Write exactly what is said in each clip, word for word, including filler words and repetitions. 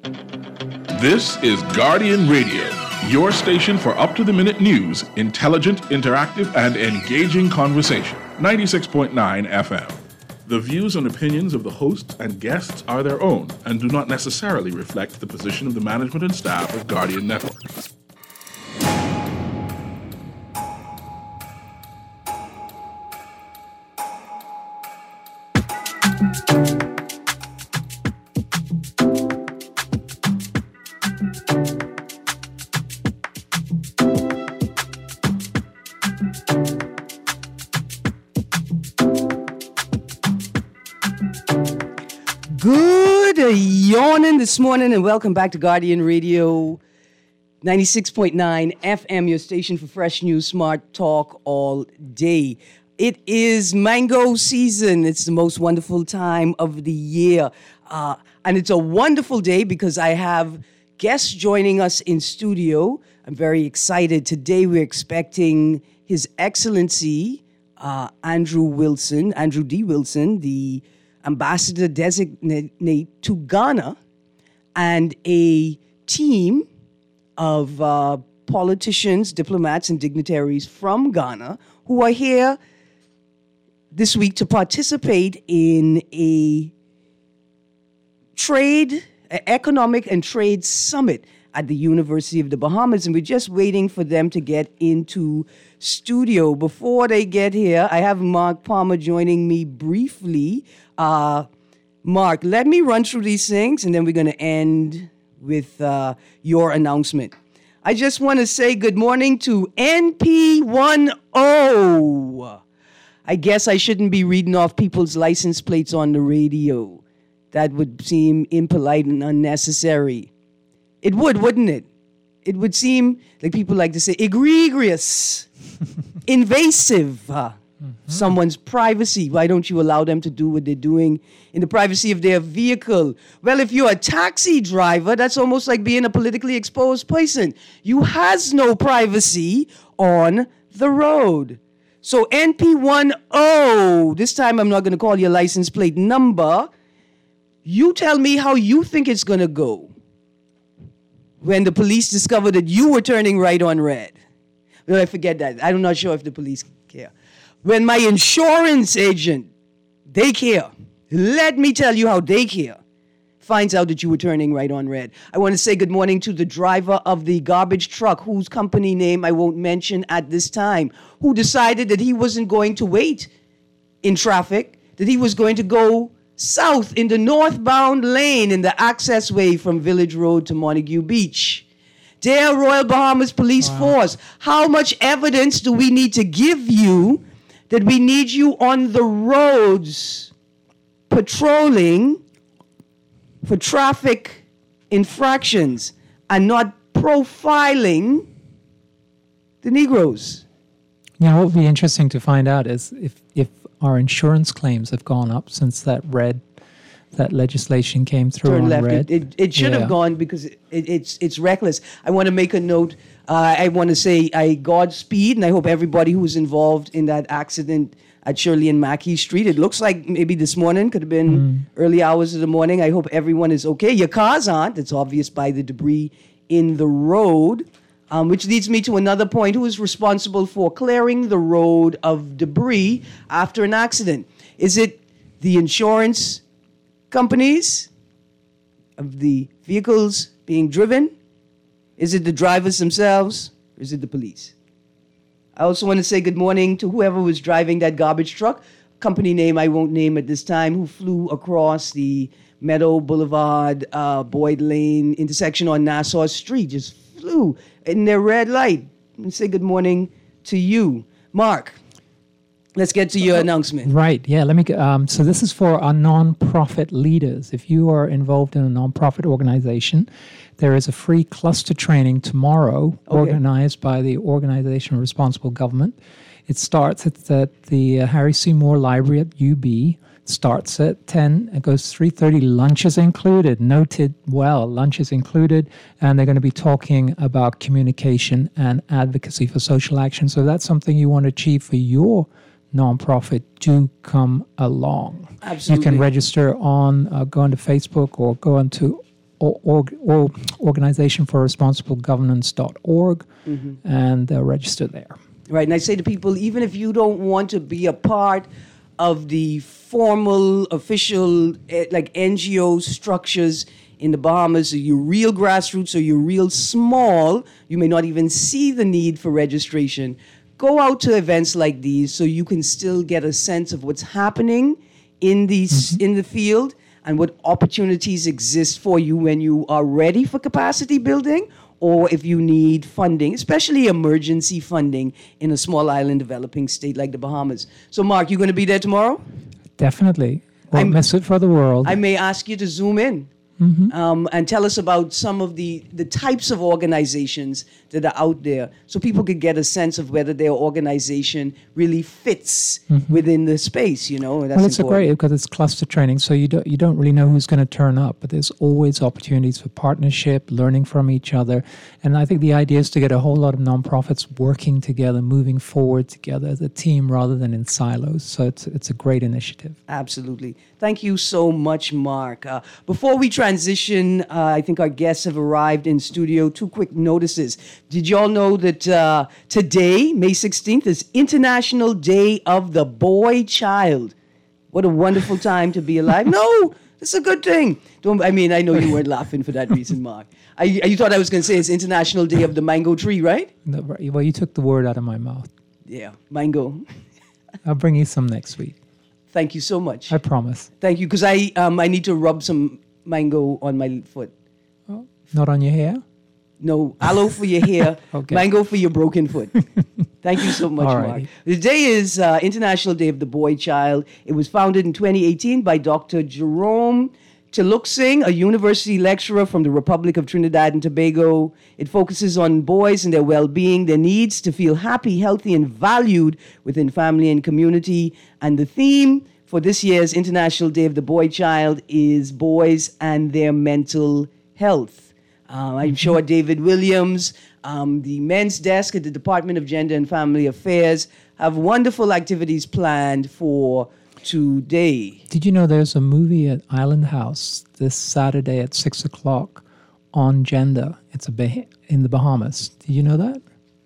This is Guardian Radio, your station for up-to-the-minute news, intelligent, interactive, and engaging conversation. ninety-six point nine F M. The views and opinions of the hosts and guests are their own and do not necessarily reflect the position of the management and staff of Guardian Network. Yawning this morning, and welcome back to Guardian Radio ninety-six point nine F M, your station for fresh news, smart talk all day. It is mango season. It's the most wonderful time of the year. Uh, and it's a wonderful day because I have guests joining us in studio. I'm very excited. Today we're expecting His Excellency uh, Andrew Wilson, Andrew D. Wilson, the ambassador designate to Ghana, and a team of uh, politicians, diplomats, and dignitaries from Ghana who are here this week to participate in a trade, economic and trade summit at the University of the Bahamas, and we're just waiting for them to get into studio. Before they get here, I have Mark Palmer joining me briefly. Uh, Mark, let me run through these things, and then we're going to end with uh, your announcement. I just want to say good morning to N P ten. I guess I shouldn't be reading off people's license plates on the radio. That would seem impolite and unnecessary. It would, wouldn't it? It would seem like people like to say egregious, invasive. Uh, mm-hmm. Someone's privacy. Why don't you allow them to do what they're doing in the privacy of their vehicle? Well, if you're a taxi driver, that's almost like being a politically exposed person. You has no privacy on the road. So N P ten, this time I'm not going to call your license plate number. You tell me how you think it's going to go when the police discovered that you were turning right on red. Well, I forget that. I'm not sure if the police care. When my insurance agent, they care. Let me tell you how they care. Finds out that you were turning right on red. I want to say good morning to the driver of the garbage truck, whose company name I won't mention at this time, who decided that he wasn't going to wait in traffic, that he was going to go south in the northbound lane in the access way from Village Road to Montague Beach. Dear Royal Bahamas Police wow. Force, how much evidence do we need to give you that we need you on the roads patrolling for traffic infractions and not profiling the Negroes? Yeah, what would be interesting to find out is if, if our insurance claims have gone up since that red, that legislation came through Turn on left. red. It, it, it should yeah. have gone because it, it, it's it's reckless. I want to make a note. Uh, I want to say I Godspeed, and I hope everybody who was involved in that accident at Shirley and Mackey Street. It looks like maybe this morning, could have been mm. early hours of the morning. I hope everyone is okay. Your cars aren't. It's obvious by the debris in the road. Um, which leads me to another point. Who is responsible for clearing the road of debris after an accident? Is it the insurance companies of the vehicles being driven? Is it the drivers themselves? Or is it the police? I also want to say good morning to whoever was driving that garbage truck, company name I won't name at this time, who flew across the Meadow Boulevard, uh, Boyd Lane intersection on Nassau Street. Just flew in their red light. And say good morning to you. Mark, let's get to your uh, announcement. Right, yeah. Let me. Get, um, so this is for our non-profit leaders. If you are involved in a non-profit organization, there is a free cluster training tomorrow okay. organized by the Organization of Responsible Government. It starts at the, at the uh, Harry Seymour Library at U B. Starts at ten, it goes three thirty, lunch is included, noted well, lunch is included, and they're going to be talking about communication and advocacy for social action. So that's something you want to achieve for your nonprofit, do come along. Absolutely. You can register on, uh, go onto Facebook or go onto or, or, or Organization for Responsible Governance dot org, mm-hmm. and they'll register there. Right, and I say to people, even if you don't want to be a part of the formal, official, eh, like N G O structures in the Bahamas, or you're real grassroots, or you're real small, you may not even see the need for registration. Go out to events like these so you can still get a sense of what's happening in these mm-hmm. in the field and what opportunities exist for you when you are ready for capacity building, or if you need funding, especially emergency funding in a small island developing state like the Bahamas. So, Mark, you going to be there tomorrow? Definitely. Won't I'm, miss it for the world. I may ask you to zoom in. Mm-hmm. Um, and tell us about some of the, the types of organizations that are out there so people could get a sense of whether their organization really fits mm-hmm. within the space, you know. That's well, it's important. a great, because it's cluster training, so you don't, you don't really know who's going to turn up, but there's always opportunities for partnership, learning from each other. And I think the idea is to get a whole lot of nonprofits working together, moving forward together as a team rather than in silos. So it's, it's a great initiative. Absolutely. Thank you so much, Mark. Uh, before we transition, uh, I think our guests have arrived in studio. Two quick notices. Did you all know that uh, today, May sixteenth, is International Day of the Boy Child? What a wonderful time to be alive. No, it's a good thing. Don't, I mean, I know you weren't laughing for that reason, Mark. I, you thought I was going to say it's International Day of the Mango Tree, right? No, well, you took the word out of my mouth. Yeah, mango. I'll bring you some next week. Thank you so much. I promise. Thank you, because I um I need to rub some mango on my foot. Oh, not on your hair? No, aloe for your hair, okay. Mango for your broken foot. Thank you so much, Mark. The day is uh, International Day of the Boy Child. It was founded in twenty eighteen by Doctor Jerome Chiluksing, a university lecturer from the Republic of Trinidad and Tobago. It focuses on boys and their well-being, their needs to feel happy, healthy, and valued within family and community. And the theme for this year's International Day of the Boy Child is boys and their mental health. Uh, I'm sure David Williams, um, the men's desk at the Department of Gender and Family Affairs, have wonderful activities planned for today. Did you know there's a movie at Island House this Saturday at six o'clock on gender? It's a bah- in the Bahamas. Did you know that?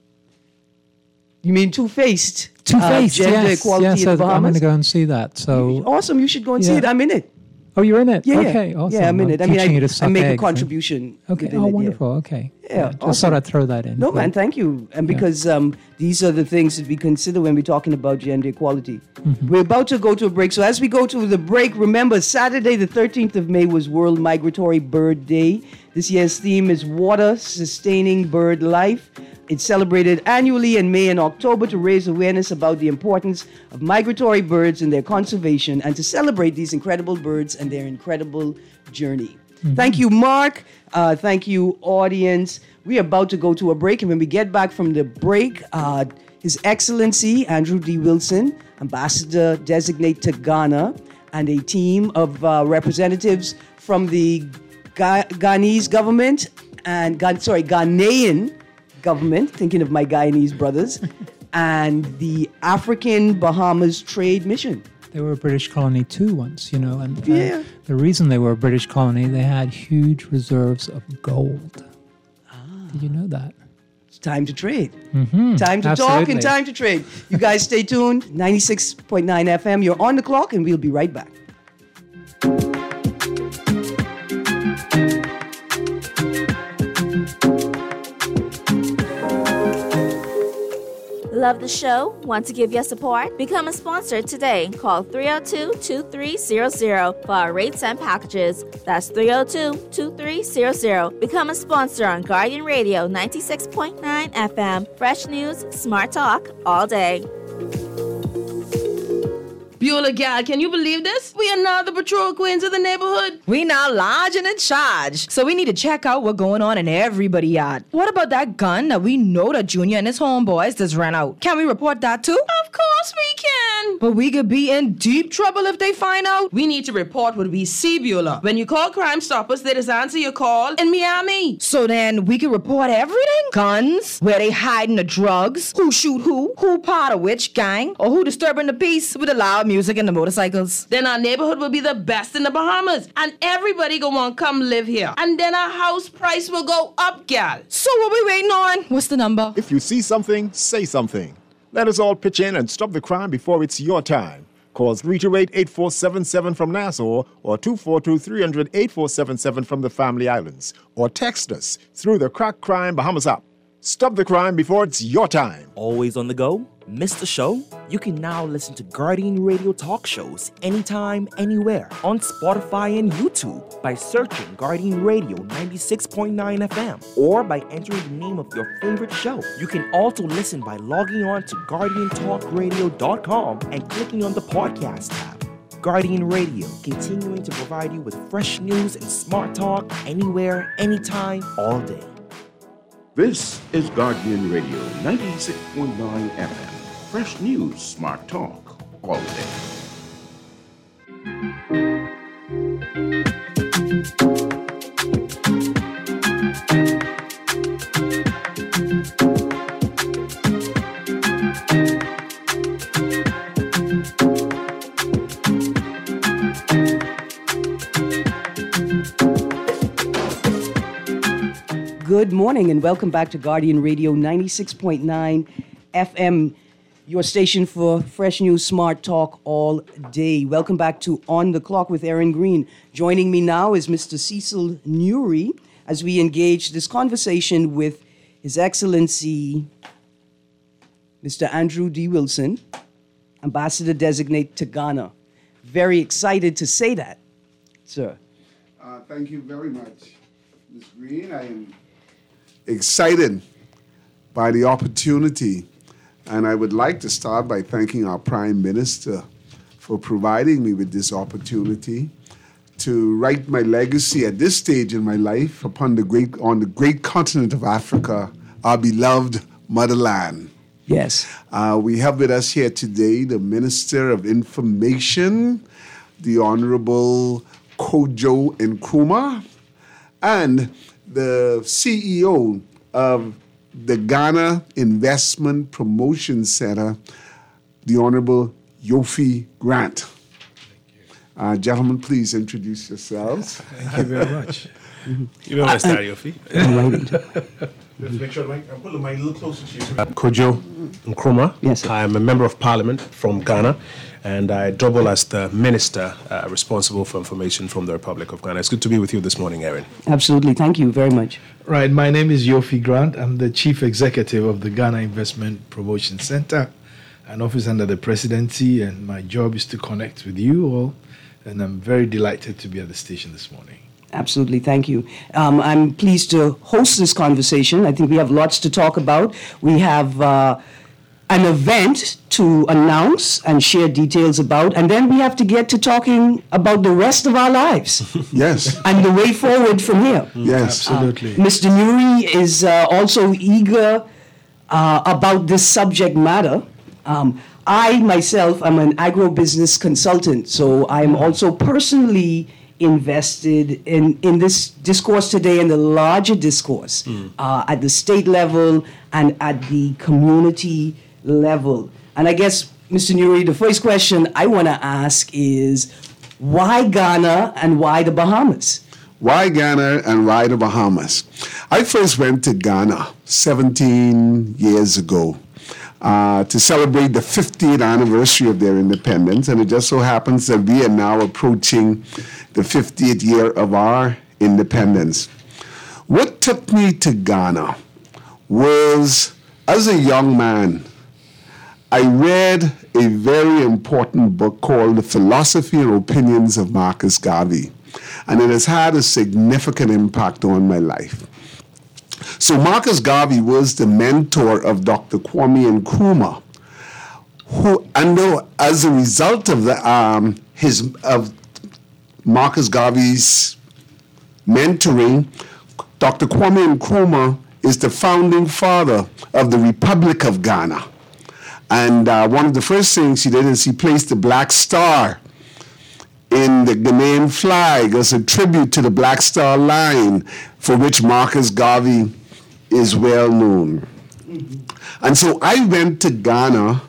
You mean Two-Faced? Two-Faced, uh, gender yes. equality yes, in the Bahamas? I'm going to go and see that. So awesome! You should go and yeah. see it. I'm in it. Oh, you're in it? Yeah, okay, awesome. Yeah, I'm in it. I mean, I, I make eggs, a contribution. Okay, oh, it, wonderful. Yeah. Okay. Yeah, yeah awesome. Just thought I'd throw that in. No, man, thank you. And because yeah. um, these are the things that we consider when we're talking about gender equality. Mm-hmm. We're about to go to a break. So as we go to the break, remember, Saturday the thirteenth of May was World Migratory Bird Day. This year's theme is Water Sustaining Bird Life. It's celebrated annually in May and October to raise awareness about the importance of migratory birds and their conservation, and to celebrate these incredible birds and their incredible journey. Mm-hmm. Thank you, Mark. Uh, thank you, audience. We are about to go to a break, and when we get back from the break, uh, His Excellency Andrew D. Wilson, Ambassador Designate to Ghana, and a team of uh, representatives from the Ga- Ghanese government and Ga- sorry, Ghanaian government, thinking of my Guyanese brothers, and the African Bahamas Trade Mission. They were a British colony too once, you know, and uh, yeah. the reason they were a British colony, they had huge reserves of gold. Ah. Did you know that? It's time to trade. Mm-hmm. Time to Absolutely. talk and time to trade. You guys stay tuned. ninety-six point nine F M. You're on the clock, and we'll be right back. Love the show? Want to give your support? Become a sponsor today. Call three oh two, two three zero zero for our rates and packages. That's three oh two, two three zero zero. Become a sponsor on Guardian Radio ninety-six point nine F M. Fresh news, smart talk, all day. Beulah, gal, can you believe this? We are now the patrol queens of the neighborhood. We now large and in charge. So we need to check out what's going on in everybody's yard. What about that gun that we know that Junior and his homeboys just ran out? Can we report that too? Of course we can. then? But we could be in deep trouble if they find out. We need to report what we see, Beulah. When you call Crime Stoppers, they just answer your call in Miami. So then we can report everything? Guns, where they hiding the drugs, who shoot who, who part of which gang, or who disturbing the peace with the loud music and the motorcycles. Then our neighborhood will be the best in the Bahamas, and everybody gonna want to come live here. And then our house price will go up, gal. So what we waiting on? What's the number? If you see something, say something. Let us all pitch in and stop the crime before it's your time. Call three two eight, eight four seven seven from Nassau or two four two, three hundred, eight four seven seven from the Family Islands. Or text us through the Crack Crime Bahamas app. Stop the crime before it's your time. Always on the go? Missed the show? You can now listen to Guardian Radio talk shows anytime, anywhere on Spotify and YouTube by searching Guardian Radio ninety-six point nine F M or by entering the name of your favorite show. You can also listen by logging on to guardian talk radio dot com and clicking on the podcast tab. Guardian Radio, continuing to provide you with fresh news and smart talk anywhere, anytime, all day. This is Guardian Radio ninety-six point nine F M. Fresh news, smart talk, all day. Good morning and welcome back to Guardian Radio ninety-six point nine F M, your station for fresh news, smart talk all day. Welcome back to On the Clock with Aaron Green. Joining me now is Mister Cecil Nuri as we engage this conversation with His Excellency Mister Andrew D. Wilson, Ambassador Designate to Ghana. Very excited to say that, sir. Uh, thank you very much, Miz Green. I am excited by the opportunity, and I would like to start by thanking our Prime Minister for providing me with this opportunity to write my legacy at this stage in my life upon the great on the great continent of Africa, our beloved motherland. Yes. Uh, we have with us here today the Minister of Information, the Honorable Kojo Nkrumah, and the C E O of the Ghana Investment Promotion Center, the Honorable Yofi Grant. Thank you. Uh, gentlemen, please introduce yourselves. Thank you very much. You don't want to start, Yofi. Let's make sure I'm putting my mic a little closer to you. I'm Kojo Nkrumah. Yes, sir. I'm a member of Parliament from Ghana, and I double as the Minister uh, responsible for information from the Republic of Ghana. It's good to be with you this morning, Aaron. Absolutely. Thank you very much. Right. My name is Yofi Grant. I'm the Chief Executive of the Ghana Investment Promotion Center, an office under the Presidency, and my job is to connect with you all, and I'm very delighted to be at the station this morning. Absolutely. Thank you. Um, I'm pleased to host this conversation. I think we have lots to talk about. We have uh, an event to announce and share details about, and then we have to get to talking about the rest of our lives. Yes. And the way forward from here. Yes. Absolutely. Uh, Mister Nuri is uh, also eager uh, about this subject matter. Um, I myself am an agribusiness consultant, so I'm also personally invested in, in this discourse today and the larger discourse mm. uh, at the state level and at the community level. And I guess, Mister Nuri, the first question I want to ask is, why Ghana and why the Bahamas? Why Ghana and why the Bahamas? I first went to Ghana seventeen years ago uh, to celebrate the fiftieth anniversary of their independence, and it just so happens that we are now approaching the fiftieth year of our independence. What took me to Ghana was, as a young man, I read a very important book called The Philosophy and Opinions of Marcus Garvey, and it has had a significant impact on my life. So Marcus Garvey was the mentor of Doctor Kwame Nkrumah, who, and as a result of the, um, his of Marcus Garvey's mentoring, Doctor Kwame Nkrumah is the founding father of the Republic of Ghana. And uh, one of the first things he did is he placed the black star in the Ghanaian flag as a tribute to the Black Star Line, for which Marcus Garvey is well known. Mm-hmm. And so I went to Ghana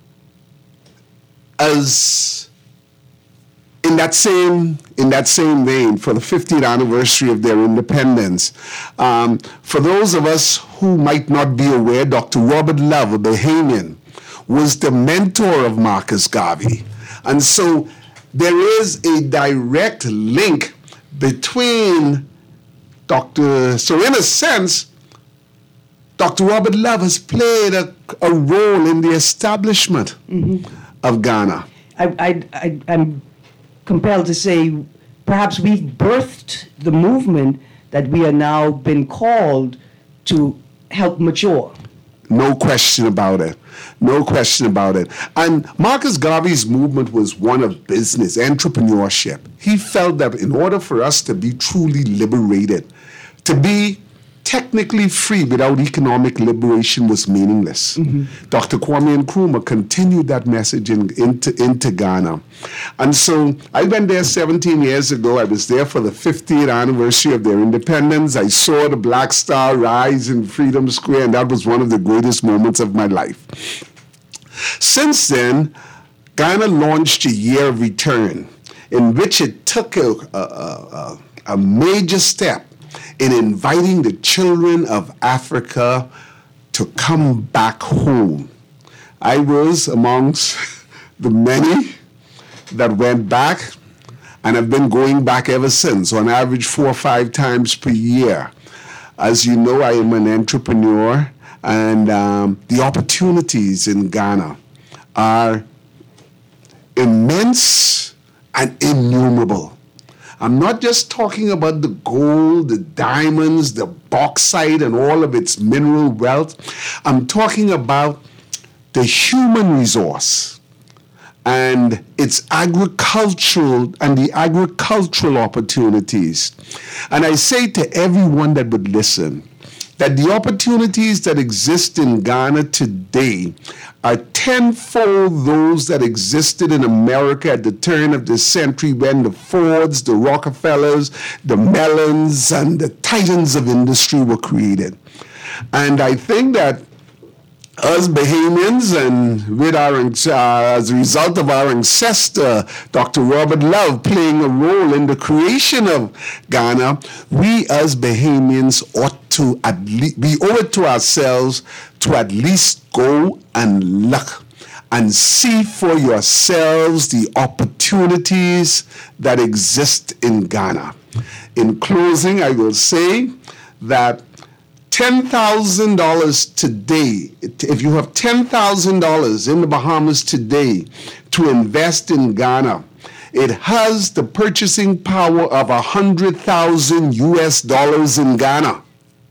as in that same in that same vein for the fiftieth anniversary of their independence. Um, for those of us who might not be aware, Doctor Robert Love, a Bahamian, was the mentor of Marcus Garvey. And so there is a direct link between Doctor So in a sense, Doctor Robert Love has played a, a role in the establishment mm-hmm. of Ghana. I, I, I, I'm compelled to say perhaps we've birthed the movement that we are now been called to help mature. No question about it. No question about it. And Marcus Garvey's movement was one of business, entrepreneurship. He felt that in order for us to be truly liberated, to be technically free without economic liberation was meaningless. Mm-hmm. Doctor Kwame Nkrumah continued that message in, into, into Ghana. And so I went there seventeen years ago. I was there for the fiftieth anniversary of their independence. I saw the Black Star rise in Freedom Square, and that was one of the greatest moments of my life. Since then, Ghana launched a year of return in which it took a, a, a, a major step in inviting the children of Africa to come back home. I was amongst the many that went back, and have been going back ever since, on average four or five times per year. As you know, I am an entrepreneur, and um, the opportunities in Ghana are immense and innumerable. I'm not just talking about the gold, the diamonds, the bauxite, and all of its mineral wealth. I'm talking about the human resource and its agricultural and the agricultural opportunities. And I say to everyone that would listen that the opportunities that exist in Ghana today are tenfold those that existed in America at the turn of the century when the Fords, the Rockefellers, the Mellons, and the titans of industry were created. And I think that us Bahamians, and with our, uh, as a result of our ancestor, Doctor Robert Love, playing a role in the creation of Ghana, we as Bahamians ought to, at least, we owe it to ourselves to at least go and look and see for yourselves the opportunities that exist in Ghana. In closing, I will say that ten thousand dollars today, if you have ten thousand dollars in the Bahamas today to invest in Ghana, it has the purchasing power of one hundred thousand U S dollars in Ghana.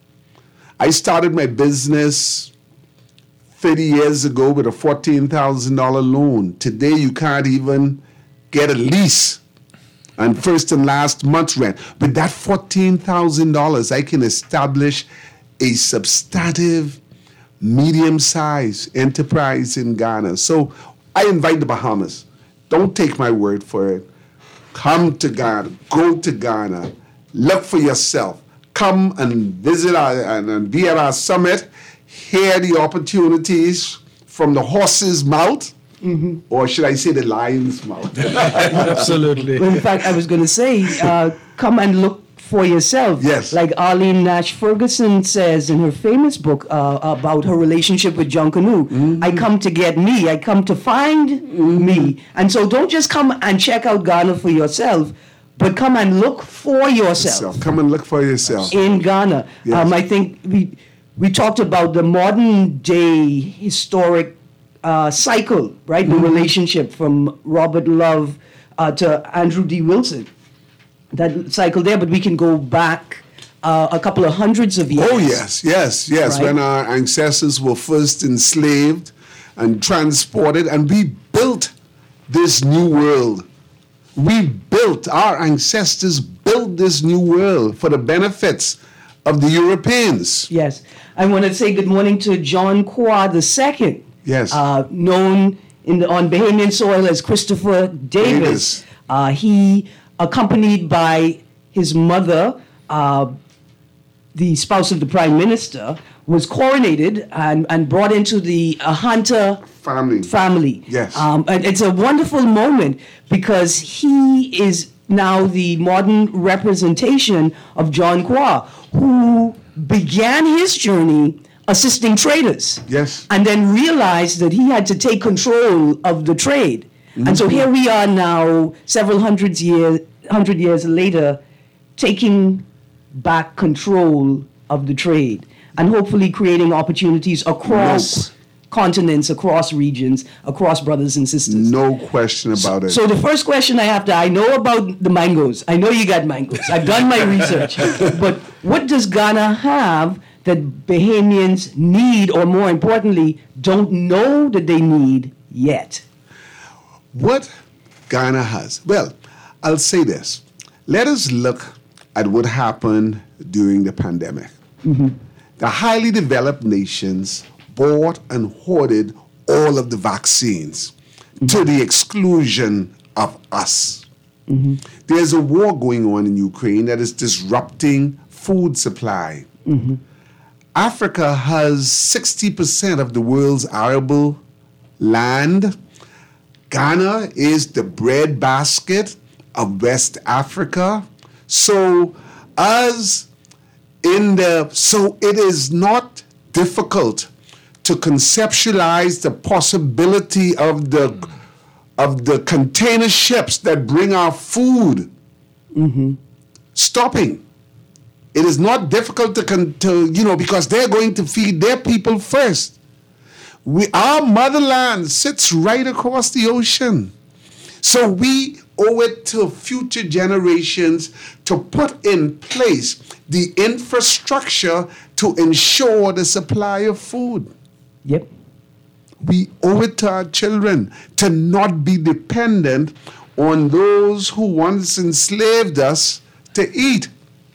I started my business thirty years ago with a fourteen thousand dollars loan. Today, you can't even get a lease and first and last month's rent. With that fourteen thousand dollars, I can establish a substantive, medium-sized enterprise in Ghana. So I invite the Bahamas. Don't take my word for it. Come to Ghana. Go to Ghana. Look for yourself. Come and visit our, and, and be at our summit. Hear the opportunities from the horse's mouth. Mm-hmm. Or should I say the lion's mouth? Absolutely. Well, in fact, I was going to say, uh, come and look for yourself. Yes. Like Arlene Nash Ferguson says in her famous book uh, about her relationship with John Canoe, mm-hmm. I come to get me, I come to find mm-hmm. me. And so don't just come and check out Ghana for yourself, but come and look for yourself. So come and look for yourself. In Ghana. Yes. Um, I think we, we talked about the modern day historic uh, cycle, right? Mm-hmm. The relationship from Robert Love uh, to Andrew D. Wilson. That cycle there, but we can go back uh, a couple of hundreds of years. Oh, yes, yes, yes. Right? When our ancestors were first enslaved and transported, and we built this new world. We built, our ancestors built this new world for the benefits of the Europeans. Yes. I want to say good morning to John Kwa the Second. Yes. Uh, known in the, on Bahamian soil as Christopher Davis. Davis. Uh, he, accompanied by his mother, uh, the spouse of the prime minister, was coronated and, and brought into the Ahanta family. family. Yes. Um, and it's a wonderful moment because he is now the modern representation of John Kwa, who began his journey assisting traders. Yes. And then realized that he had to take control of the trade. Mm-hmm. And so here we are now, several hundreds years, hundred years later, taking back control of the trade and hopefully creating opportunities across no. continents, across regions, across brothers and sisters. No question about so, it. So the first question I have to, I know about the mangoes. I know you got mangoes. I've done my research. But what does Ghana have that Bahamians need, or more importantly, don't know that they need yet? What Ghana has? Well, I'll say this. Let us look at what happened during the pandemic. Mm-hmm. The highly developed nations bought and hoarded all of the vaccines mm-hmm. to the exclusion of us. Mm-hmm. There's a war going on in Ukraine that is disrupting food supply. Mm-hmm. Africa has sixty percent of the world's arable land. Ghana is the breadbasket of West Africa. So as in the so it is not difficult to conceptualize the possibility of the of the container ships that bring our food mm-hmm. stopping. It is not difficult to, con- to you know because they're going to feed their people first. We our motherland sits right across the ocean, so we owe it to future generations to put in place the infrastructure to ensure the supply of food. Yep. We owe it to our children to not be dependent on those who once enslaved us to eat.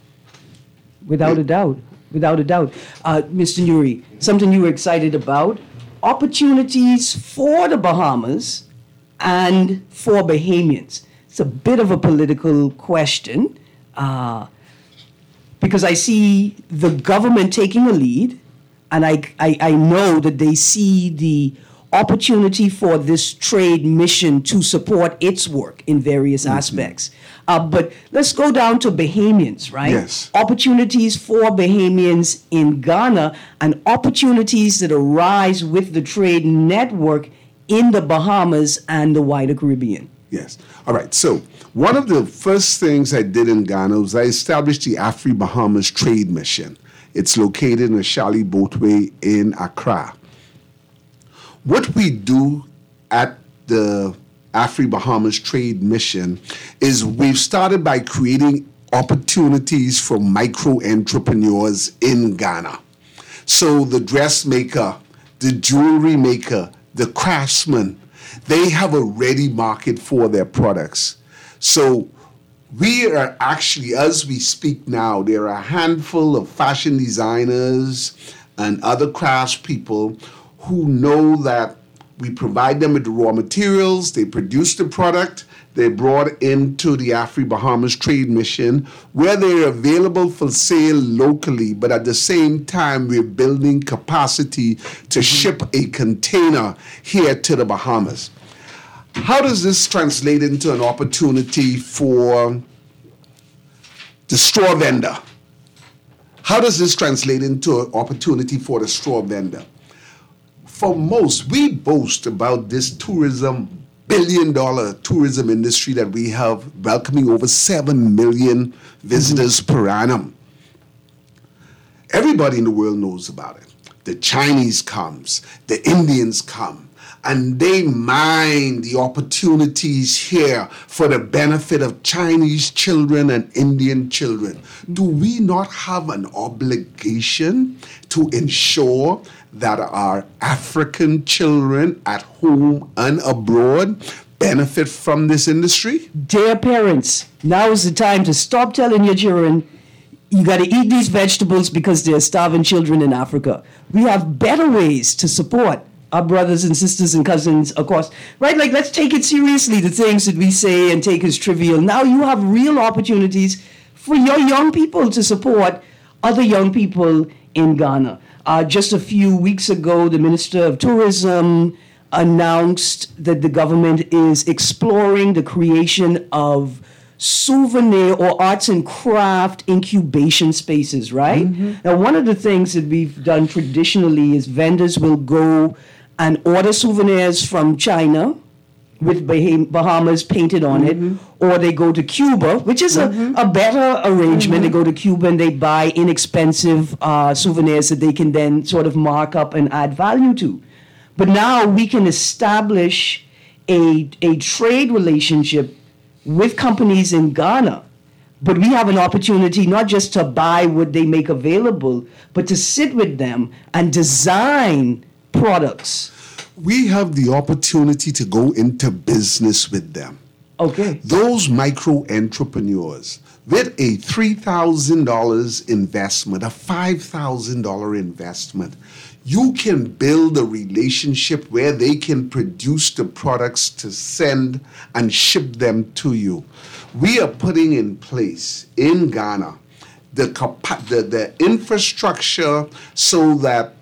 Without a doubt. Without a doubt. Uh, Mister Nuri, something you were excited about, opportunities for the Bahamas and for Bahamians. It's a bit of a political question uh, because I see the government taking a lead, and I, I, I know that they see the opportunity for this trade mission to support its work in various mm-hmm. aspects. Uh, but let's go down to Bahamians, right? Yes. Opportunities for Bahamians in Ghana and opportunities that arise with the trade network in the Bahamas and the wider Caribbean. Yes. All right. So one of the first things I did in Ghana was I established the Afri-Bahamas Trade Mission. It's located in the Shali Boatway in Accra. What we do at the Afri-Bahamas Trade Mission is we've started by creating opportunities for micro-entrepreneurs in Ghana. So the dressmaker, the jewelry maker, the craftsman, they have a ready market for their products. So we are actually, as we speak now, there are a handful of fashion designers and other craftspeople who know that we provide them with the raw materials, they produce the product, they're brought into the Afri-Bahamas Trade Mission where they're available for sale locally, but at the same time, we're building capacity to ship a container here to the Bahamas. How does this translate into an opportunity for the straw vendor? How does this translate into an opportunity for the straw vendor? For most, we boast about this tourism, billion dollar tourism industry that we have, welcoming over seven million visitors mm-hmm. per annum. Everybody in the world knows about it. The Chinese comes, the Indians come, and they mine the opportunities here for the benefit of Chinese children and Indian children. Do we not have an obligation to ensure that our African children at home and abroad benefit from this industry? Dear parents, now is the time to stop telling your children, you got to eat these vegetables because there are starving children in Africa. We have better ways to support our brothers and sisters and cousins, of course, right? Like, let's take it seriously, the things that we say and take as trivial. Now you have real opportunities for your young people to support other young people in Ghana. Uh, just a few weeks ago, the Minister of Tourism announced that the government is exploring the creation of souvenir or arts and craft incubation spaces, right? Mm-hmm. Now, one of the things that we've done traditionally is vendors will go and order souvenirs from China with Bah- Bahamas painted on mm-hmm. it, or they go to Cuba, which is mm-hmm. a, a better arrangement. Mm-hmm. They go to Cuba and they buy inexpensive uh, souvenirs that they can then sort of mark up and add value to. But now we can establish a, a trade relationship with companies in Ghana, but we have an opportunity not just to buy what they make available, but to sit with them and design products. We have the opportunity to go into business with them. Okay. Those micro entrepreneurs with a three thousand dollars investment, a five thousand dollars investment, you can build a relationship where they can produce the products to send and ship them to you. We are putting in place in Ghana the, the, the infrastructure so that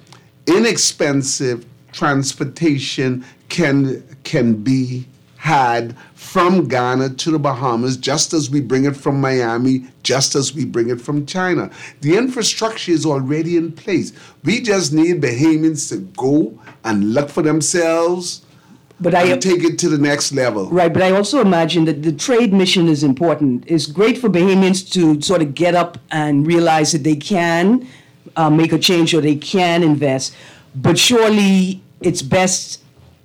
inexpensive transportation can, can be had from Ghana to the Bahamas, just as we bring it from Miami, just as we bring it from China. The infrastructure is already in place. We just need Bahamians to go and look for themselves but and I, take it to the next level. Right, but I also imagine that the trade mission is important. It's great for Bahamians to sort of get up and realize that they can uh, make a change or they can invest, but surely it's best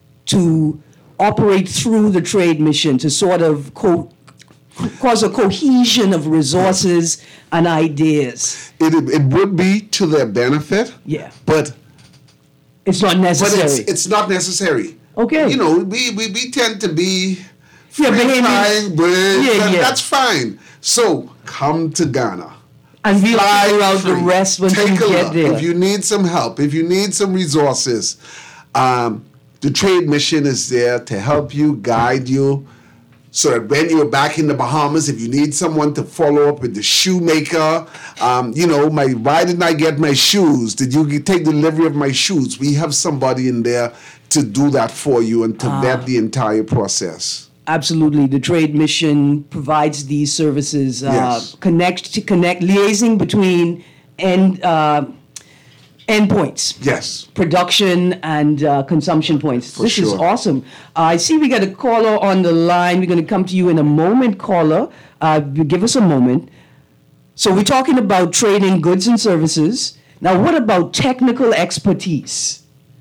to operate through the trade mission to sort of co- cause a cohesion of resources and ideas. It, it would be to their benefit. Yeah. But it's not necessary. But it's, it's not necessary. Okay. You know, we, we, we tend to be yeah, frying bread. Yeah, yeah. That's fine. So come to Ghana. And we'll figure out the rest when Take you a get look. there. If you need some help, if you need some resources, um, the trade mission is there to help you, guide you, so that when you're back in the Bahamas, if you need someone to follow up with the shoemaker, um, you know, my why didn't I get my shoes? Did you take delivery of my shoes? We have somebody in there to do that for you and to ah. vet the entire process. Absolutely. The trade mission provides these services, uh, yes. connect to connect, liaising between and uh, endpoints. Yes. Production and uh, consumption points. For this sure. is awesome. Uh, I see we got a caller on the line. We're going to come to you in a moment, caller. Uh, give us a moment. So we're talking about trading goods and services. Now, what about technical expertise?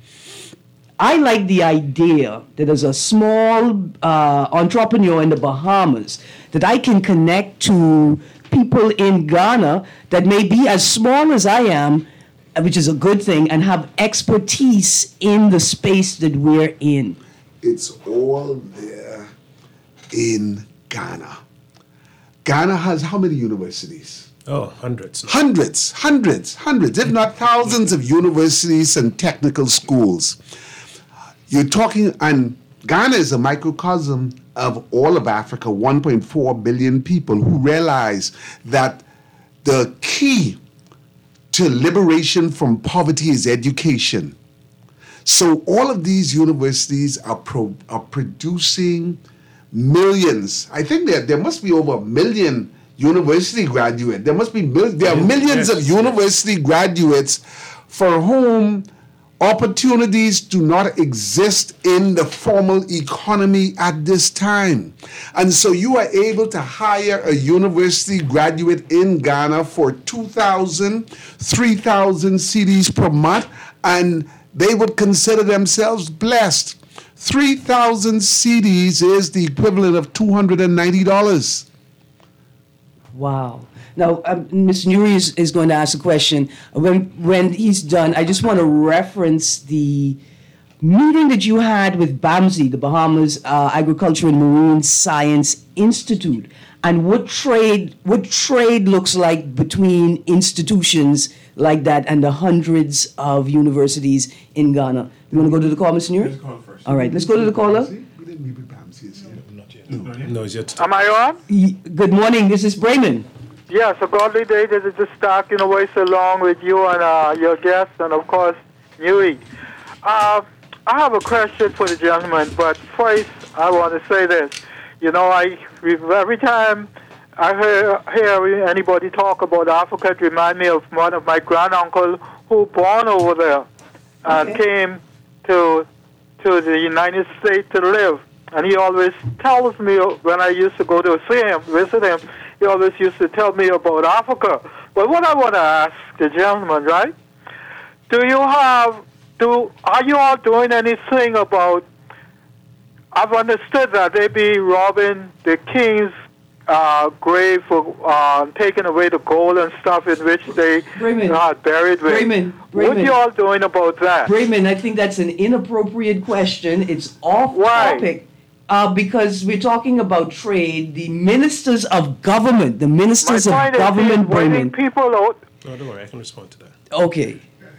I like the idea that as a small uh, entrepreneur in the Bahamas, that I can connect to people in Ghana that may be as small as I am, which is a good thing, and have expertise in the space that we're in. It's all there in Ghana. Ghana has how many universities? Oh, hundreds. Hundreds, hundreds, hundreds, if not thousands of universities and technical schools. You're talking, and Ghana is a microcosm of all of Africa, one point four billion people who realize that the key to liberation from poverty is education. So all of these universities are pro, are producing millions. I think there there must be over a million university graduates. There must be mil, there are millions yes, of university yes. graduates for whom opportunities do not exist in the formal economy at this time. And so you are able to hire a university graduate in Ghana for two thousand, three thousand cedis per month, and they would consider themselves blessed. three thousand cedis is the equivalent of two hundred ninety dollars. Wow. Now, um, Miz Nuri is, is going to ask a question. When when he's done, I just want to reference the meeting that you had with BAMSI, the Bahamas uh, Agriculture and Marine Science Institute. and what trade what trade looks like between institutions like that and the hundreds of universities in Ghana. You want to go to the call, Mister Nuer? Let's call first. All right, let's go to the caller. No, it's yet. Am I on? Good morning, this is Brayman. Yes, a godly day. This is just talking away so long with you and uh, your guest, and of course, Nui. Uh, I have a question for the gentleman, but first I want to say this. You know, I every time I hear, hear anybody talk about Africa, it reminds me of one of my granduncle who born over there and okay. came to to the United States to live. And he always tells me, when I used to go to see him, visit him, he always used to tell me about Africa. But what I want to ask the gentleman, right? Do you have, do are you all doing anything about, I've understood that they be robbing the king's uh, grave for uh, taking away the gold and stuff in which they are buried with. Brayman, Brayman. What are you all doing about that? Brayman, I think that's an inappropriate question. It's off Why? topic. Uh, because we're talking about trade, the ministers of government, the ministers of government, Brayman. People out. No, don't worry, I can respond to that. Okay.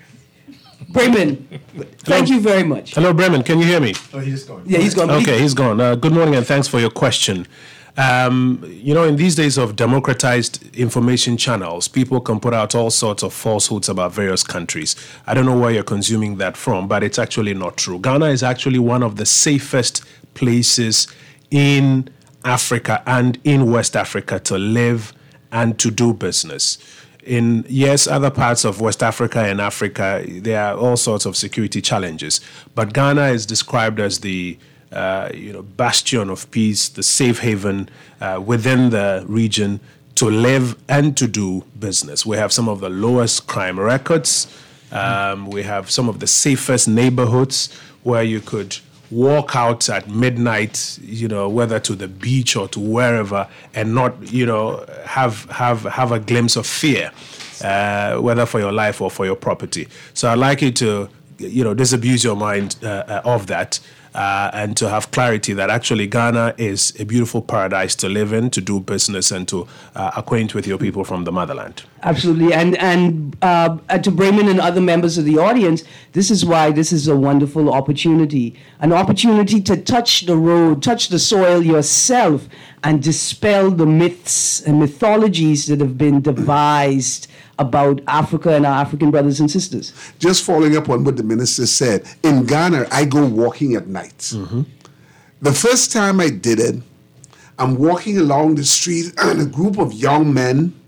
Brayman, thank you very much. Hello, Brayman, can you hear me? Oh, he's gone. Yeah, he's gone. Okay, he's gone. Uh, good morning and thanks for your question. Um, you know, in these days of democratized information channels, people can put out all sorts of falsehoods about various countries. I don't know where you're consuming that from, but it's actually not true. Ghana is actually one of the safest places in Africa and in West Africa to live and to do business. In, yes, other parts of West Africa and Africa, there are all sorts of security challenges. But Ghana is described as the uh, you know, bastion of peace, the safe haven uh, within the region to live and to do business. We have some of the lowest crime records. Um, we have some of the safest neighborhoods where you could walk out at midnight, you know, whether to the beach or to wherever, and not, you know, have have have a glimpse of fear, uh, whether for your life or for your property. So I'd like you to, you know, disabuse your mind uh, uh, of that. Uh, and to have clarity that actually Ghana is a beautiful paradise to live in, to do business, and to uh, acquaint with your people from the motherland. Absolutely. And and uh, to Brayman and other members of the audience, this is why this is a wonderful opportunity. An opportunity to touch the road, touch the soil yourself, and dispel the myths and mythologies that have been devised about Africa and our African brothers and sisters. Just following up on what the minister said, in Ghana, I go walking at night. Mm-hmm. The first time I did it, I'm walking along the street and a group of young men,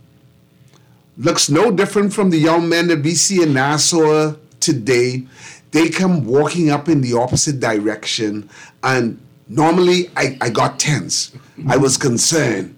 looks no different from the young men that we see in Nassau today. They come walking up in the opposite direction, and normally I, I got tense. Mm-hmm. I was concerned.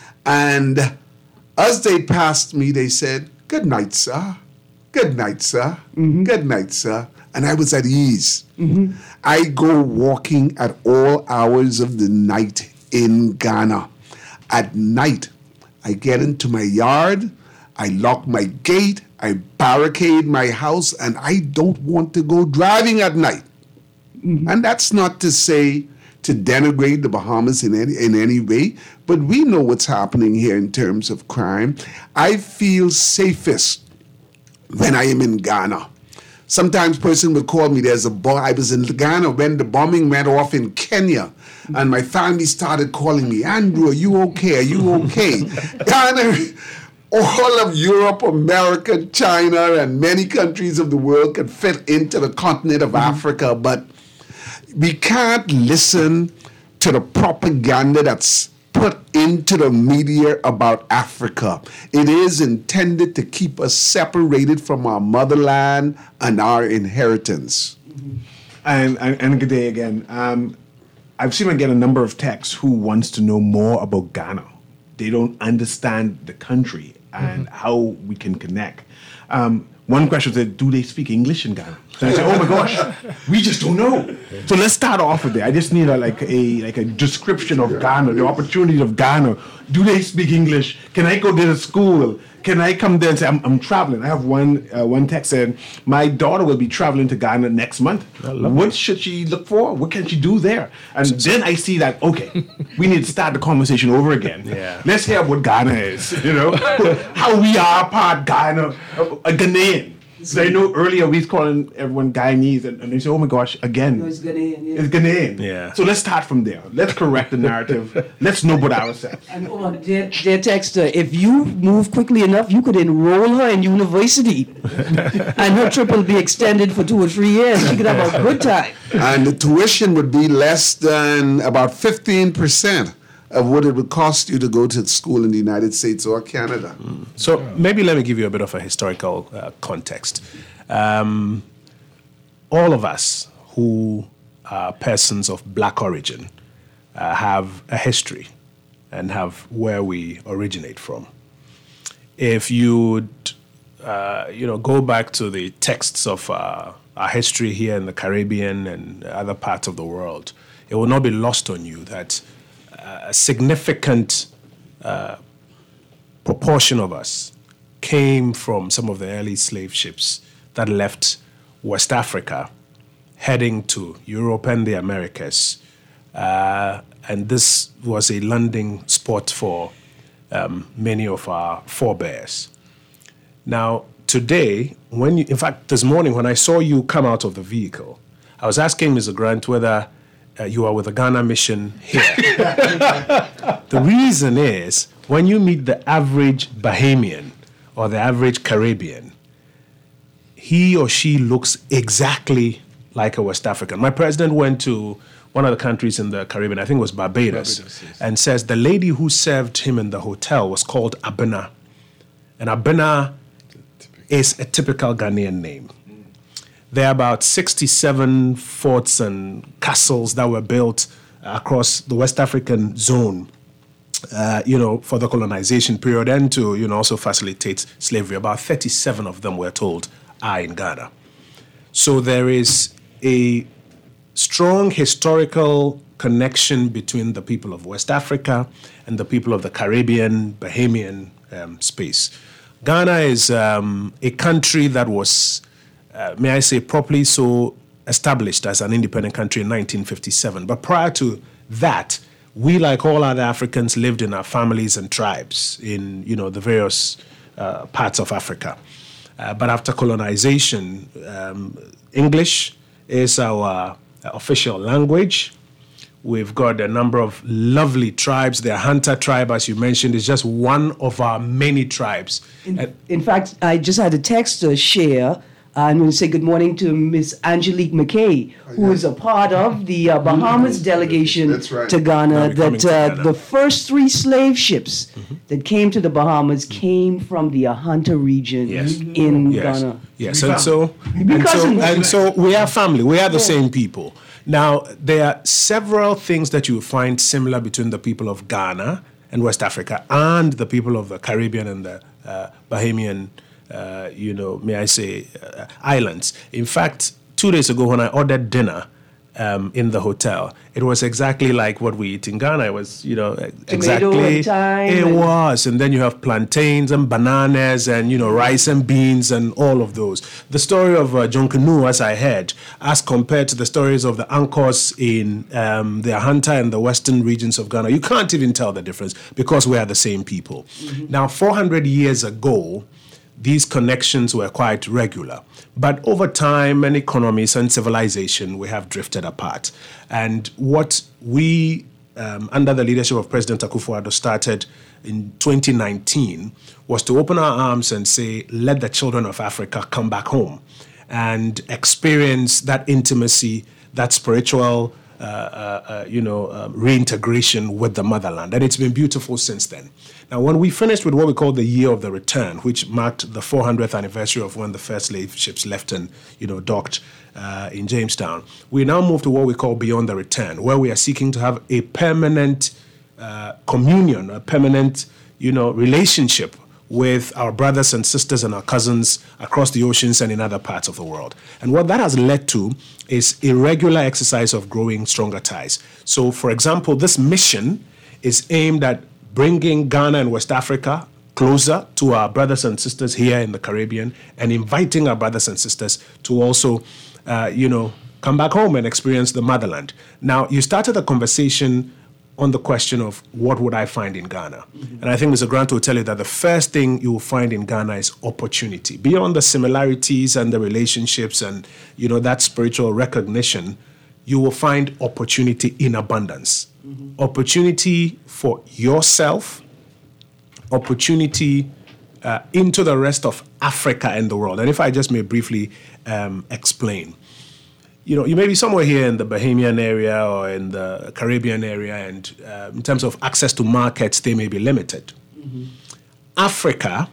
And as they passed me, they said, "Good night, sir. Good night, sir. Mm-hmm. Good night, sir." And I was at ease. Mm-hmm. I go walking at all hours of the night in Ghana. At night, I get into my yard, I lock my gate, I barricade my house, and I don't want to go driving at night. Mm-hmm. And that's not to say to denigrate the Bahamas in any, in any way, but we know what's happening here in terms of crime. I feel safest when I am in Ghana. Sometimes person will call me, there's a bomb. I was in Ghana when the bombing went off in Kenya, and my family started calling me, "Andrew, are you okay? Are you okay?" Ghana, all of Europe, America, China, and many countries of the world can fit into the continent of mm-hmm. Africa, but we can't listen to the propaganda that's put into the media about Africa. It is intended to keep us separated from our motherland and our inheritance. Mm-hmm. And, and, and good day again. Um, I've seen I get a number of texts who wants to know more about Ghana. They don't understand the country and mm-hmm. how we can connect. Um, One question is, do they speak English in Ghana? So I say, oh my gosh, we just don't know. So let's start off with it. I just need a, like a like a description of Ghana, the opportunities of Ghana. Do they speak English? Can I go to the school? can I come there and say, I'm, I'm traveling? I have one uh, one text saying, my daughter will be traveling to Ghana next month. What it. should she look for? What can she do there? And so, then I see that, okay, we need to start the conversation over again. Yeah. Let's hear what Ghana is, you know, how we are part Ghana, a, a Ghanaian. So I know earlier we was calling everyone Guyanese, and, and they say, "Oh my gosh, again, no, it's Ghanaian." Yeah. It's Ghanaian. Yeah. So let's start from there. Let's correct the narrative. Let's know about ourselves. And hold on, dear, dear Texter, if you move quickly enough, you could enroll her in university, and her trip will be extended for two or three years. She could have a good time. And the tuition would be less than about fifteen percent of what it would cost you to go to school in the United States or Canada. Mm. So maybe let me give you a bit of a historical uh, context. Um, all of us who are persons of black origin uh, have a history and have where we originate from. If you'd uh, you know, go back to the texts of uh, our history here in the Caribbean and other parts of the world, it will not be lost on you that a significant uh, proportion of us came from some of the early slave ships that left West Africa heading to Europe and the Americas. Uh, and this was a landing spot for um, many of our forebears. Now, today, when you, in fact, this morning when I saw you come out of the vehicle, I was asking Mister Grant whether Uh, you are with the Ghana mission here. The reason is, when you meet the average Bahamian or the average Caribbean, he or she looks exactly like a West African. My president went to one of the countries in the Caribbean, I think it was Barbados, Barbados yes. and says the lady who served him in the hotel was called Abena. And Abena is a typical Ghanaian name. There are about sixty-seven forts and castles that were built across the West African zone, uh, you know, for the colonization period and to, you know, also facilitate slavery. About thirty-seven of them, we're told, are in Ghana. So there is a strong historical connection between the people of West Africa and the people of the Caribbean, Bahamian um, space. Ghana is um, a country that was, Uh, may I say, properly so established as an independent country in nineteen fifty-seven. But prior to that, we, like all other Africans, lived in our families and tribes in, you know, the various uh, parts of Africa. Uh, but after colonization, um, English is our uh, official language. We've got a number of lovely tribes. The Ahanta tribe, as you mentioned, is just one of our many tribes. In, in fact, I just had a text to share. I'm going to say good morning to Miss Angelique McKay, who is a part of the uh, Bahamas delegation right. to Ghana. That to uh, Ghana. the first three slave ships mm-hmm. that came to the Bahamas came from the Ahanta region yes. in yes. Ghana. Yes, and so, and so and so we are family. We are the same people. Now, there are several things that you find similar between the people of Ghana and West Africa and the people of the Caribbean and the uh, Bahamian Uh, you know, may I say, uh, islands. In fact, two days ago when I ordered dinner um, in the hotel, it was exactly like what we eat in Ghana. It was, you know, Tomato exactly. and thyme it and was. And then you have plantains and bananas and, you know, rice and beans and all of those. The story of uh, John Canoe, as I heard, as compared to the stories of the Angkors in um, the Ahanta and the western regions of Ghana, you can't even tell the difference because we are the same people. Mm-hmm. Now, four hundred years ago, these connections were quite regular. But over time and economies and civilization, we have drifted apart. And what we, um, under the leadership of President Akufo-Addo, started in twenty nineteen was to open our arms and say, let the children of Africa come back home and experience that intimacy, that spiritual Uh, uh, uh, you know, um, reintegration with the motherland. And it's been beautiful since then. Now, when we finished with what we call the Year of the Return, which marked the four hundredth anniversary of when the first slave ships left and, you know, docked uh, in Jamestown, we now move to what we call Beyond the Return, where we are seeking to have a permanent uh, communion, a permanent, you know, relationship with our brothers and sisters and our cousins across the oceans and in other parts of the world. And what that has led to is a regular exercise of growing stronger ties. So, for example, this mission is aimed at bringing Ghana and West Africa closer to our brothers and sisters here in the Caribbean, and inviting our brothers and sisters to also, uh, you know, come back home and experience the motherland. Now, you started the conversation on the question of what would I find in Ghana. Mm-hmm. And I think Mister Grant will tell you that the first thing you will find in Ghana is opportunity. Beyond the similarities and the relationships and, you know, that spiritual recognition, you will find opportunity in abundance. Mm-hmm. Opportunity for yourself, opportunity uh, into the rest of Africa and the world. And if I just may briefly um, explain, you know, you may be somewhere here in the Bahamian area or in the Caribbean area, and uh, in terms of access to markets, they may be limited. Mm-hmm. Africa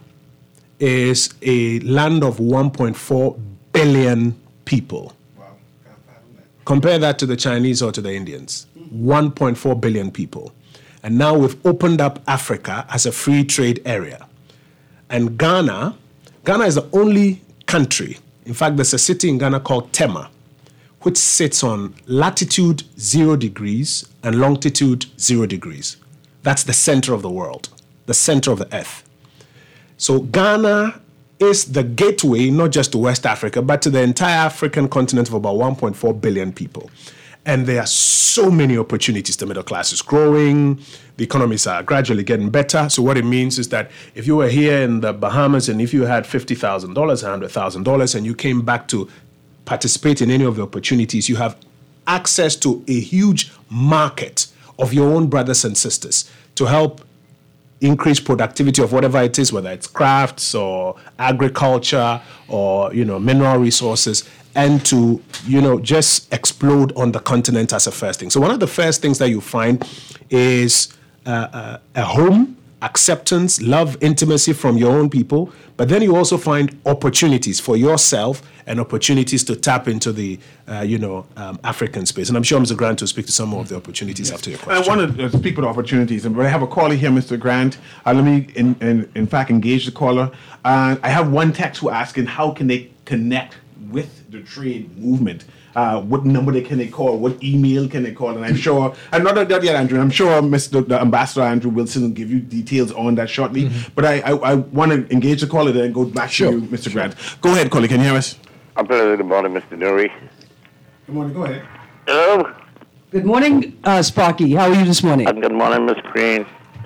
is a land of one point four billion people. Wow. Compare that to the Chinese or to the Indians. Mm-hmm. one point four billion people. And now we've opened up Africa as a free trade area. And Ghana, Ghana is the only country, in fact, there's a city in Ghana called Tema, which sits on latitude zero degrees and longitude zero degrees. That's the center of the world, the center of the earth. So Ghana is the gateway, not just to West Africa, but to the entire African continent of about one point four billion people. And there are so many opportunities. The middle class is growing. The economies are gradually getting better. So what it means is that if you were here in the Bahamas and if you had fifty thousand dollars, one hundred thousand dollars, and you came back to participate in any of the opportunities, you have access to a huge market of your own brothers and sisters to help increase productivity of whatever it is, whether it's crafts or agriculture or, you know, mineral resources, and to, you know, just explode on the continent as a first thing. So one of the first things that you find is uh, uh, a home, acceptance, love, intimacy from your own people, but then you also find opportunities for yourself and opportunities to tap into the, uh, you know, um, African space. And I'm sure Mister Grant will speak to some more of the opportunities yes. after your question. I want to uh, speak with opportunities, but I have a caller here, Mister Grant. Uh, let me, in, in, in fact, engage the caller. Uh, I have one text who asking how can they connect with the trade movement. Uh, what number they can they call? What email can they call? And I'm sure, and not that yet, Andrew. I'm sure Mister The Ambassador Andrew Wilson will give you details on that shortly. Mm-hmm. But I, I, I want to engage the caller then go back sure. to you, Mister Sure. Grant. Go ahead, caller. Can you hear us? Good morning, Mister Nuri. Good morning. Go ahead. Hello. Good morning, uh, Sparky. How are you this morning? Uh, good morning, Miss Green.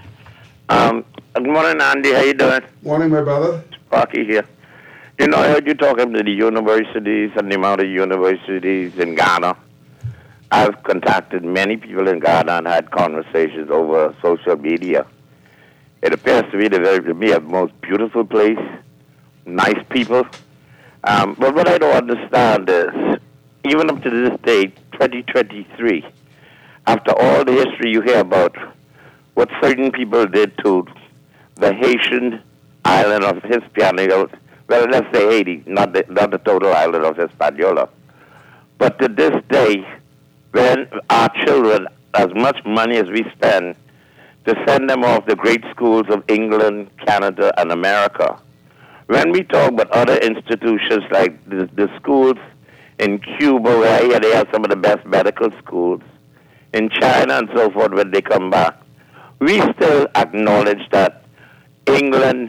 Um, good morning, Andy. How you doing? Morning, my brother. Sparky here. You know, I heard you talking to the universities and the amount of universities in Ghana. I've contacted many people in Ghana and had conversations over social media. It appears to be the very, to me, a most beautiful place, nice people. Um, but what I don't understand is, even up to this day, twenty twenty-three, after all the history you hear about what certain people did to the Haitian island of Hispaniola, well, let's say Haiti, not the, not the total island of Hispaniola. But to this day, when our children, as much money as we spend to send them off to great schools of England, Canada, and America, when we talk about other institutions like the, the schools in Cuba, where I hear they have some of the best medical schools, in China and so forth, when they come back, we still acknowledge that England,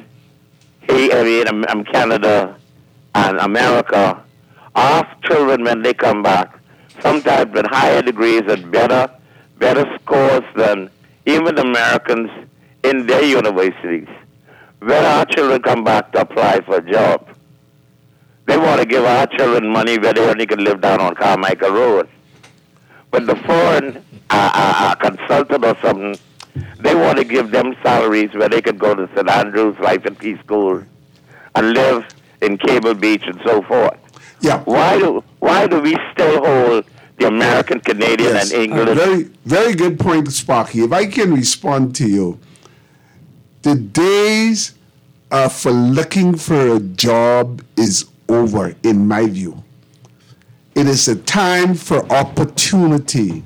I mean, Canada, and America, our children, when they come back, sometimes with higher degrees and better, better scores than even Americans in their universities. When our children come back to apply for a job, they want to give our children money where they only can live down on Carmichael Road. But the foreign uh, uh, consultant or something, they want to give them salaries where they could go to Saint Andrews Life and Peace School and live in Cable Beach and so forth. Yeah. Why do why do we still hold the American, Canadian, yes. and English? Uh, very, very good point, Sparky. If I can respond to you, the days uh, for looking for a job is over, in my view. It is a time for opportunity.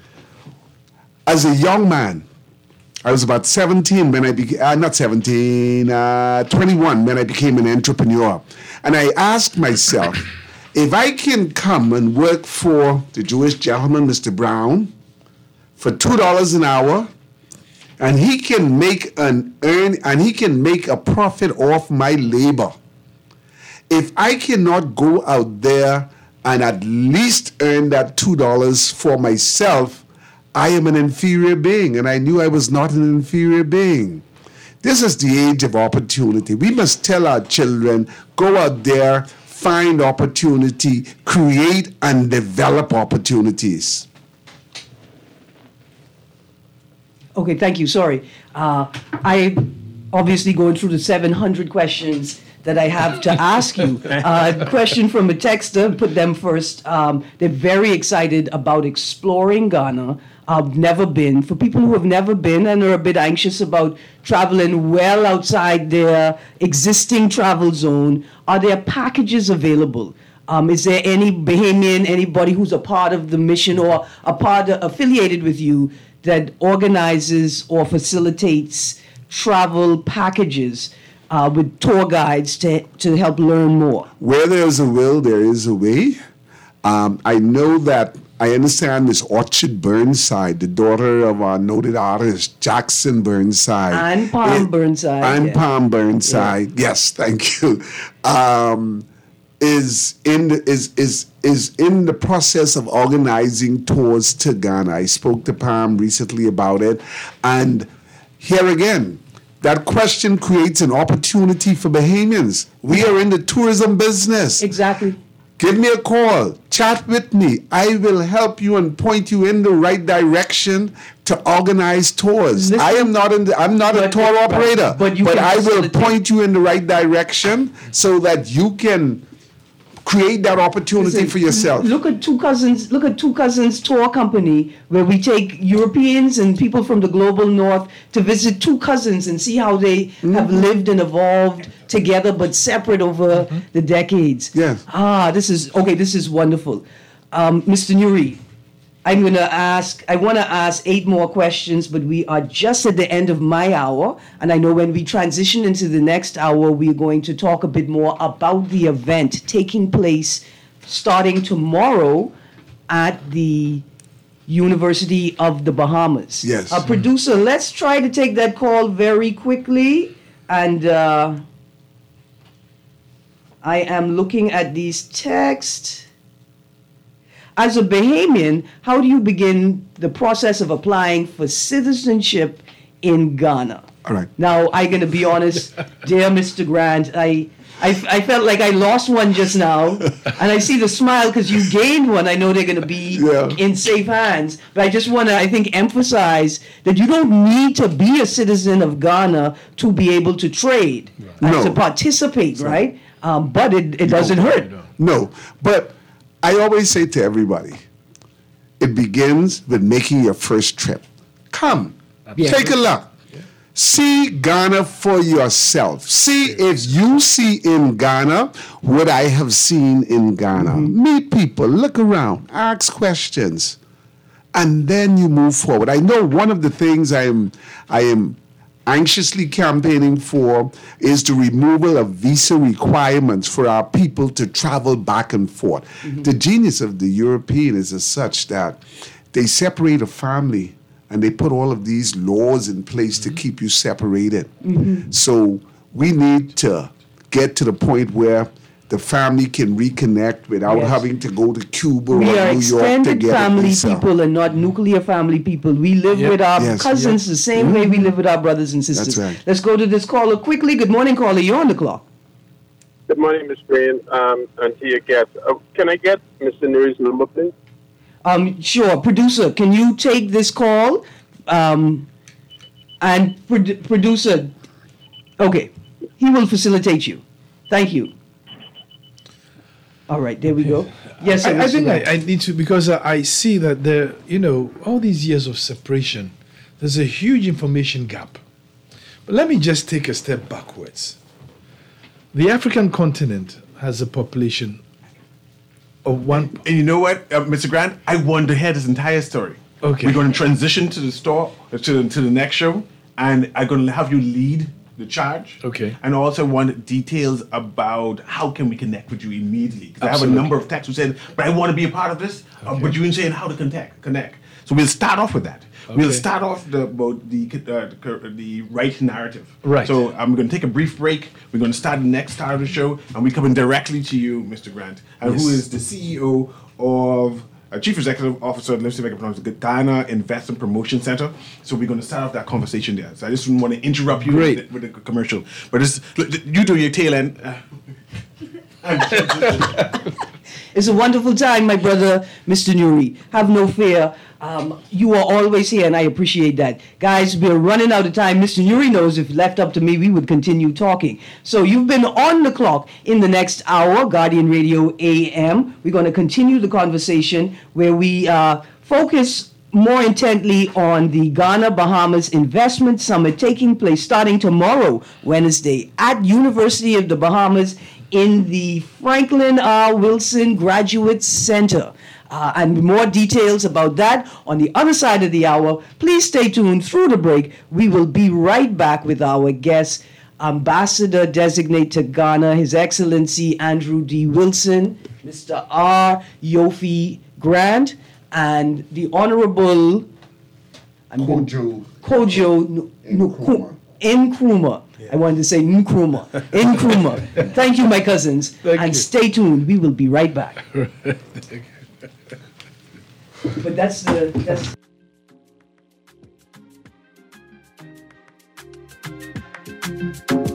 As a young man, I was about seventeen when I became, uh, not seventeen, uh, twenty-one when I became an entrepreneur. And I asked myself, if I can come and work for the Jewish gentleman, Mister Brown, for two dollars an hour, and he can make an earn and he can make a profit off my labor. If I cannot go out there and at least earn that two dollars for myself, I am an inferior being, and I knew I was not an inferior being. This is the age of opportunity. We must tell our children, go out there, find opportunity, create and develop opportunities. Okay, thank you. Sorry. Uh, I obviously going through the seven hundred questions that I have to ask you. Uh, question from a texter, put them first. Um, they're very excited about exploring Ghana. I've never been. For people who have never been and are a bit anxious about traveling well outside their existing travel zone, are there packages available? Um, is there any Bahamian, anybody who's a part of the mission or a part of, affiliated with you that organizes or facilitates travel packages uh, with tour guides to, to help learn more? Where there's a will, there is a way. Um, I know that, I understand Miss Orchard Burnside, the daughter of our noted artist Jackson Burnside. And Palm it, Burnside. And yeah. Palm Burnside, yeah. Yes, thank you. Um, is in the, is is is in the process of organizing tours to Ghana. I spoke to Pam recently about it, and here again, that question creates an opportunity for Bahamians. We are in the tourism business. Exactly. Give me a call. Chat with me. I will help you and point you in the right direction to organize tours. Listen, I am not in the, I'm not a tour right, operator, but, you but I will point you in the right direction so that you can create that opportunity Listen, for yourself. Look at Two Cousins. Look at Two Cousins Tour Company, where we take Europeans and people from the global north to visit Two Cousins and see how they mm-hmm. have lived and evolved together, but separate over mm-hmm. the decades. Yes. Ah, this is okay. This is wonderful, um, Mister Nuri. I'm going to ask, I want to ask eight more questions, but we are just at the end of my hour. And I know when we transition into the next hour, we're going to talk a bit more about the event taking place starting tomorrow at the University of the Bahamas. Yes. Uh, producer, let's try to take that call very quickly. And uh, I am looking at these texts. As a Bahamian, how do you begin the process of applying for citizenship in Ghana? All right. Now, I'm going to be honest, dear Mister Grant, I, I, I felt like I lost one just now, and I see the smile because you gained one. I know they're going to be yeah. in safe hands, but I just want to, I think, emphasize that you don't need to be a citizen of Ghana to be able to trade, no. and to participate, right? Um, but it, it doesn't hurt. No, but I always say to everybody, it begins with making your first trip. Come, yeah. take a look. Yeah. See Ghana for yourself. See if you see in Ghana what I have seen in Ghana. Mm-hmm. Meet people, look around, ask questions, and then you move forward. I know one of the things I am, I am anxiously campaigning for is the removal of visa requirements for our people to travel back and forth. Mm-hmm. The genius of the European is as such that they separate a family and they put all of these laws in place mm-hmm. to keep you separated. Mm-hmm. So we need to get to the point where the family can reconnect without yes. having to go to Cuba we or New York to get We are extended family people and not nuclear family people. We live yep. with our yes. cousins yep. the same mm-hmm. way we live with our brothers and sisters. That's right. Let's go to this caller quickly. Good morning, caller. You're on the clock. Good morning, Miz Green, um, and to your guest. Uh, can I get Mister Nuri's number, please? Um, sure. Producer, can you take this call? Um, and pro- producer, okay, he will facilitate you. Thank you. All right, there we go. Yes, I, I think I, I need to, because I, I see that there, you know, all these years of separation, there's a huge information gap. But let me just take a step backwards. The African continent has a population of one. And you know what, uh, Mister Grant? I want to hear this entire story. Okay. We're going to transition to the store, to, to the next show, and I'm going to have you lead the charge. Okay. And also want details about how can we connect with you immediately. Because I have a number of texts who said, but I want to be a part of this, okay. uh, but you ain't saying how to connect. connect. So we'll start off with that. Okay. We'll start off the, about the, uh, the the right narrative. Right. So I'm going to take a brief break. We're going to start the next part of the show, and we're coming directly to you, Mister Grant, and Yes. who is the C E O of, uh, Chief Executive Officer, let's see if I can pronounce it, Ghana Investment Promotion Center. So we're going to start off that conversation there. So I just didn't want to interrupt you Great. with, the, with the commercial. But it's, look, you do your tail end. Uh, It's a wonderful time, my brother, Mister Nuri. Have no fear. Um, you are always here, and I appreciate that. Guys, we're running out of time. Mister Nuri knows if left up to me, we would continue talking. So you've been on the clock. In the next hour, Guardian Radio A M, we're going to continue the conversation where we uh, focus more intently on the Ghana Bahamas Investment Summit taking place starting tomorrow, Wednesday, at University of the Bahamas in the Franklin R. Wilson Graduate Center. Uh, and more details about that on the other side of the hour. Please stay tuned through the break. We will be right back with our guest, Ambassador Designate to Ghana, His Excellency Andrew D. Wilson, Mister R. Yofi Grant, and the Honorable I'm Kojo. Kojo Nkrumah. Nkrumah. I wanted to say Nkrumah. Nkrumah. Thank you, my cousins. Thank and you. stay tuned. We will be right back. But that's the that's